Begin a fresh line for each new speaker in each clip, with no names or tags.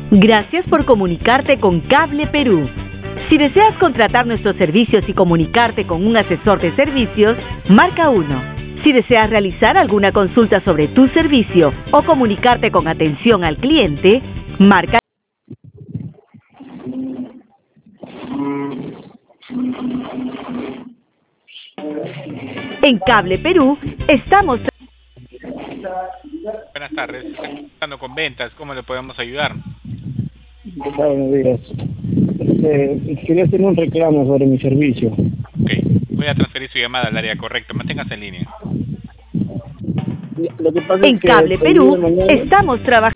Gracias por comunicarte con Cable Perú. Si deseas contratar nuestros servicios y comunicarte con un asesor de servicios, marca 1. Si deseas realizar alguna consulta sobre tu servicio o comunicarte con atención al cliente, marca. En Cable Perú estamos.
Buenas tardes, estoy contactando con ventas, ¿cómo le podemos ayudar?
Buenos días. Quería hacer un reclamo sobre mi servicio.
Ok, voy a transferir su llamada al área correcta, manténgase en línea.
Lo que pasa
En
es que
Cable
el día de
Perú
mañana...
estamos trabajando.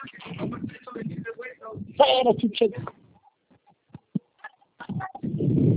¡Fuera, chucheta!